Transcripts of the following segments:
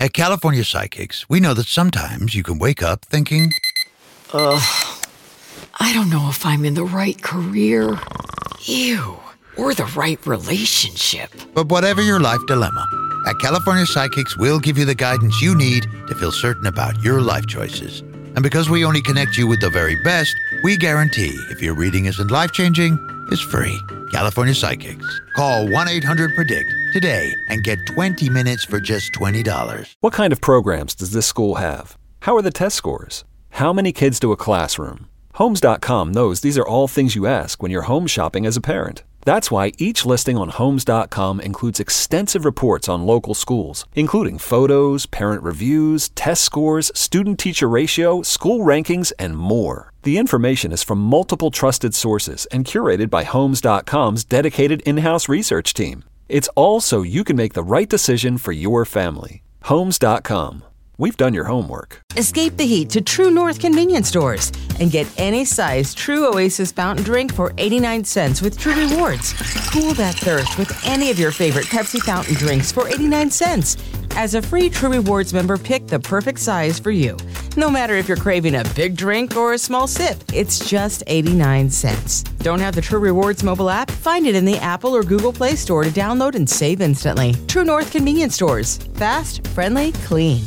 At California Psychics, we know that sometimes you can wake up thinking, I don't know if I'm in the right career. Ew. Or the right relationship. But whatever your life dilemma, at California Psychics, we'll give you the guidance you need to feel certain about your life choices. And because we only connect you with the very best, we guarantee if your reading isn't life-changing, it's free. California Psychics. Call 1-800-PREDICT today and get 20 minutes for just $20. What kind of programs does this school have? How are the test scores? How many kids do a classroom? Homes.com knows these are all things you ask when you're home shopping as a parent. That's why each listing on Homes.com includes extensive reports on local schools, including photos, parent reviews, test scores, student-teacher ratio, school rankings, and more. The information is from multiple trusted sources and curated by Homes.com's dedicated in-house research team. It's all so you can make the right decision for your family. Homes.com. We've done your homework. Escape the heat to True North convenience stores and get any size True Oasis fountain drink for 89 cents with True Rewards. Cool that thirst with any of your favorite Pepsi fountain drinks for 89 cents. As a free True Rewards member, pick the perfect size for you. No matter if you're craving a big drink or a small sip, it's just 89 cents. Don't have the True Rewards mobile app? Find it in the Apple or Google Play Store to download and save instantly. True North convenience stores. Fast, friendly, clean.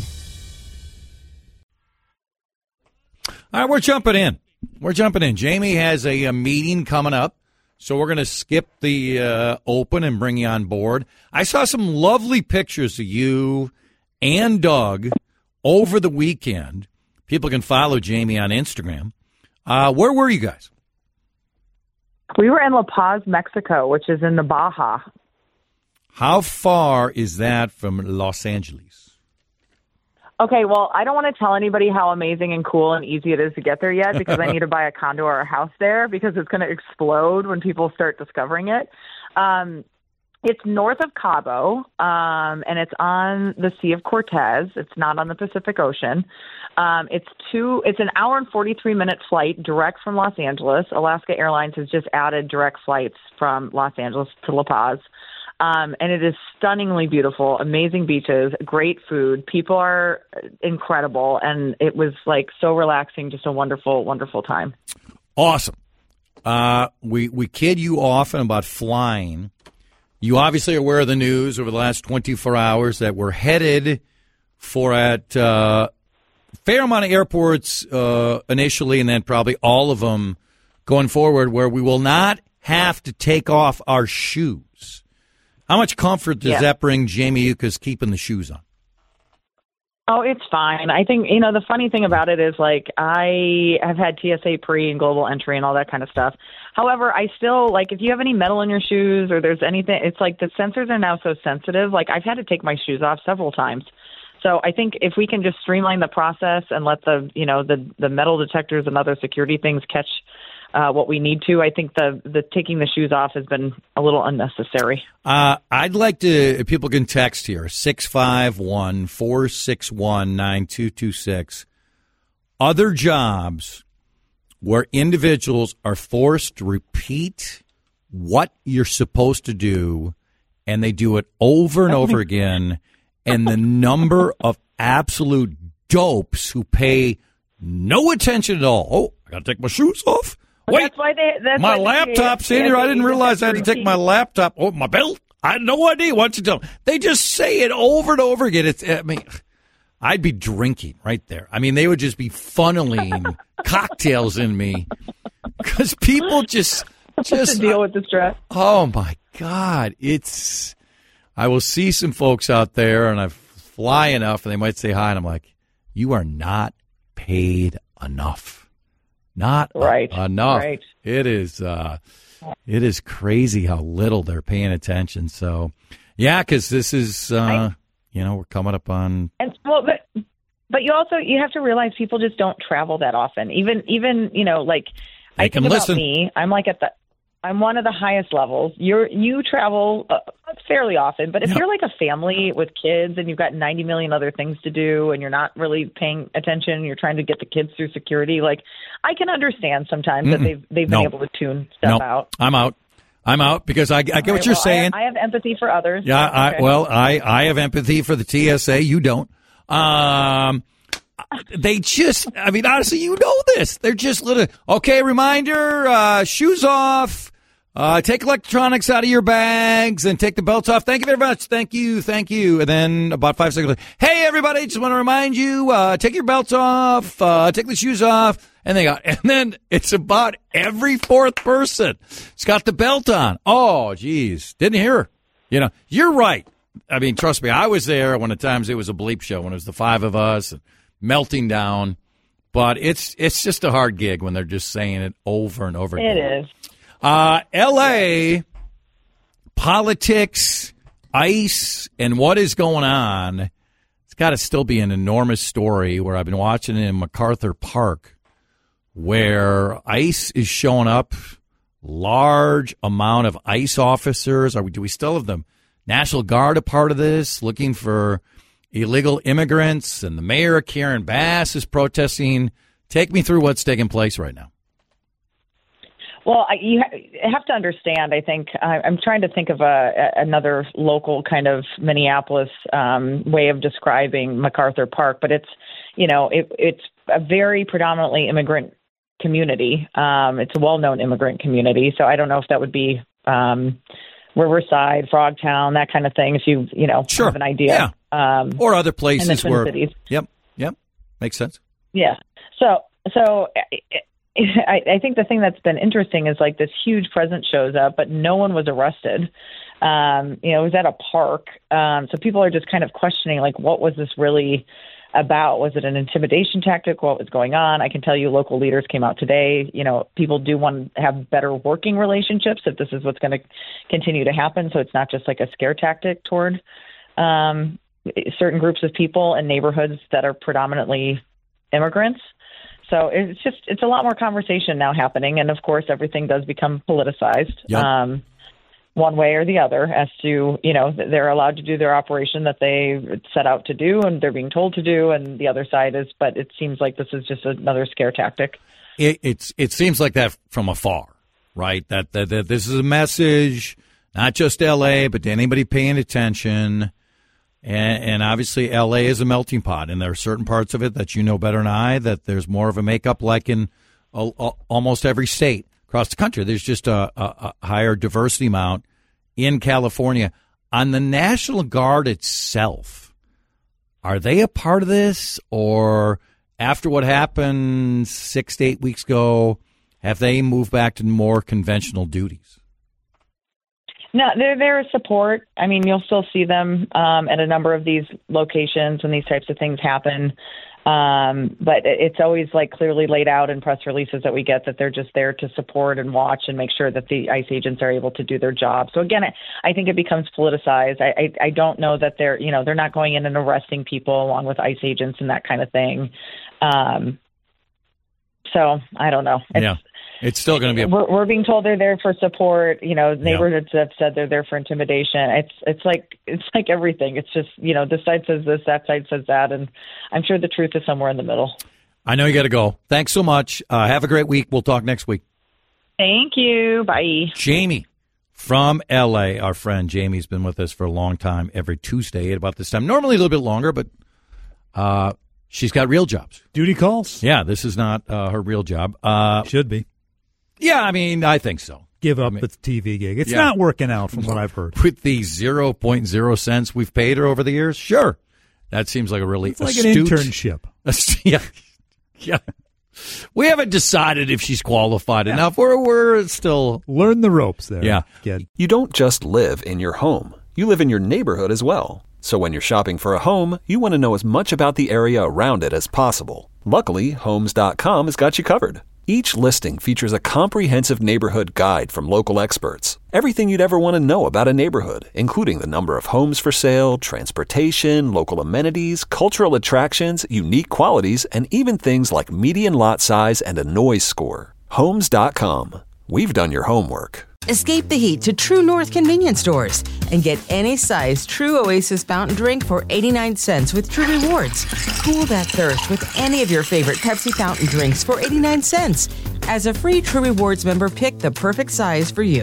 All right, we're jumping in. Jamie has a meeting coming up, so we're going to skip the open and bring you on board. I saw some lovely pictures of you and Doug over the weekend. People can follow Jamie on Instagram. Where were you guys? We were in La Paz, Mexico, which is in the Baja. How far is that from Los Angeles? Okay, well, I don't want to tell anybody how amazing and cool and easy it is to get there yet because I need to buy a condo or a house there because it's going to explode when people start discovering it. It's north of Cabo, and it's on the Sea of Cortez. It's not on the Pacific Ocean. It's an hour and 43-minute flight direct from Los Angeles. Alaska Airlines has just added direct flights from Los Angeles to La Paz. And it is stunningly beautiful, amazing beaches, great food. People are incredible, and it was like so relaxing, just a wonderful, wonderful time. Awesome. We kid you often about flying. You obviously are aware of the news over the last 24 hours that we're headed for at a fair amount of airports initially, and then probably all of them going forward, where we will not have to take off our shoes. How much comfort does that bring Jamie Yuccas keeping the shoes on? Oh, it's fine. I think, the funny thing about it is, I have had TSA pre and global entry and all that kind of stuff. However, I still, if you have any metal in your shoes or there's anything, it's like the sensors are now so sensitive. I've had to take my shoes off several times. So I think if we can just streamline the process and let the metal detectors and other security things catch what we need to, I think the taking the shoes off has been a little unnecessary. I'd like to, if people can text here, 651-461-9226. Other jobs where individuals are forced to repeat what you're supposed to do, and they do it over and over again, and the number of absolute dopes who pay no attention at all. Oh, I got to take my shoes off. Wait, my laptop's in here. I didn't realize I had to take my laptop. Oh, my belt. I had no idea. Why don't you tell them? They just say it over and over again. I'd be drinking right there. They would just be funneling cocktails in me because people just deal with the stress. Oh my God. I will see some folks out there and I fly enough and they might say hi and I'm like, you are not paid enough. Not enough. Right. It is crazy how little they're paying attention. So, yeah, because this is, we're coming up on. And but you have to realize people just don't travel that often. Even I think about me. I'm one of the highest levels. You travel fairly often, but if you're like a family with kids and you've got 90 million other things to do and you're not really paying attention, you're trying to get the kids through security, I can understand sometimes that they've been able to tune stuff out. I'm out because I get what you're saying. I have empathy for others. Yeah, okay. I have empathy for the TSA. You don't. They just, I mean, honestly, you know this. They're just little, okay, reminder, shoes off, take electronics out of your bags and take the belts off. Thank you very much. Thank you. And then about 5 seconds later, hey, everybody, just want to remind you, take your belts off, take the shoes off. And then it's about every fourth person. It's got the belt on. Oh, geez. Didn't hear her. You know, you're right. I mean, trust me, I was there when at times it was a bleep show, when it was the five of us and melting down. But it's just a hard gig when they're just saying it over and over again. It is. L.A., politics, ICE, and what is going on. It's got to still be an enormous story where I've been watching it in MacArthur Park, where ICE is showing up, large amount of ICE officers. Do we still have the National Guard a part of this, looking for illegal immigrants? And the mayor, Karen Bass, is protesting. Take me through what's taking place right now. Well, you have to understand, I think, I'm trying to think of another local kind of Minneapolis way of describing MacArthur Park, but it's a very predominantly immigrant community. It's a well-known immigrant community, so I don't know if that would be Riverside, Frogtown, that kind of thing, if you sure. have an idea. Yeah. Or other places in the Twin where cities. Yep. Makes sense. Yeah. So I think the thing that's been interesting is like this huge presence shows up, but no one was arrested. It was at a park. So people are just kind of questioning, like, what was this really about? Was it an intimidation tactic? What was going on? I can tell you local leaders came out today. People do want to have better working relationships if this is what's going to continue to happen. So it's not just like a scare tactic toward certain groups of people in neighborhoods that are predominantly immigrants. So it's a lot more conversation now happening. And of course, everything does become politicized. Yep. One way or the other as to, they're allowed to do their operation that they set out to do and they're being told to do. And the other side is, but it seems like this is just another scare tactic. It seems like that from afar, right? That this is a message, not just L.A., but to anybody paying attention. And obviously L.A. is a melting pot, and there are certain parts of it that you know better than I, that there's more of a makeup like in almost every state across the country. There's just a higher diversity amount in California. On the National Guard itself, are they a part of this? Or after what happened 6 to 8 weeks ago, have they moved back to more conventional duties? No, they're there as support. I mean, you'll still see them at a number of these locations when these types of things happen. But it's always like clearly laid out in press releases that we get that they're just there to support and watch and make sure that the ICE agents are able to do their job. So again, I think it becomes politicized. I don't know that they're not going in and arresting people along with ICE agents and that kind of thing. So I don't know. It's still going to be. We're being told they're there for support. Neighborhoods have said they're there for intimidation. It's like everything. It's just this side says this, that side says that, and I'm sure the truth is somewhere in the middle. I know you got to go. Thanks so much. Have a great week. We'll talk next week. Thank you. Bye. Jamie from L.A. Our friend Jamie's been with us for a long time. Every Tuesday at about this time. Normally a little bit longer, but she's got real jobs. Duty calls. Yeah, this is not her real job. Should be. Yeah, I mean, I think so. Give up the TV gig. It's not working out from what I've heard. With the 0.0 cents we've paid her over the years, sure. That seems like a really astute. Like an internship. Yeah. We haven't decided if she's qualified enough. We're still... Learn the ropes there, yeah. Kid. You don't just live in your home. You live in your neighborhood as well. So when you're shopping for a home, you want to know as much about the area around it as possible. Luckily, Homes.com has got you covered. Each listing features a comprehensive neighborhood guide from local experts. Everything you'd ever want to know about a neighborhood, including the number of homes for sale, transportation, local amenities, cultural attractions, unique qualities, and even things like median lot size and a noise score. Homes.com. We've done your homework. Escape the heat to True North convenience stores and get any size True Oasis fountain drink for 89 cents with True Rewards. Cool that thirst with any of your favorite Pepsi fountain drinks for 89 cents. As a free True Rewards member, pick the perfect size for you.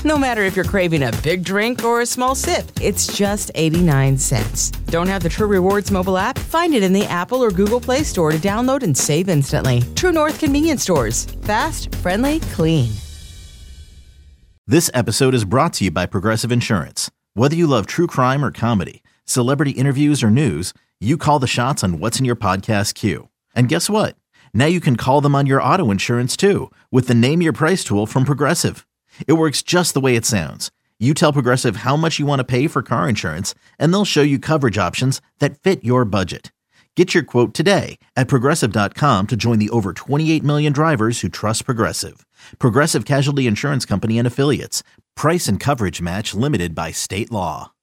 No matter if you're craving a big drink or a small sip, it's just 89 cents. Don't have the True Rewards mobile app? Find it in the Apple or Google Play Store to download and save instantly. True North Convenience Stores. Fast, friendly, clean. This episode is brought to you by Progressive Insurance. Whether you love true crime or comedy, celebrity interviews or news, you call the shots on what's in your podcast queue. And guess what? Now you can call them on your auto insurance too with the Name Your Price tool from Progressive. It works just the way it sounds. You tell Progressive how much you want to pay for car insurance, and they'll show you coverage options that fit your budget. Get your quote today at Progressive.com to join the over 28 million drivers who trust Progressive. Progressive Casualty Insurance Company and Affiliates. Price and coverage match limited by state law.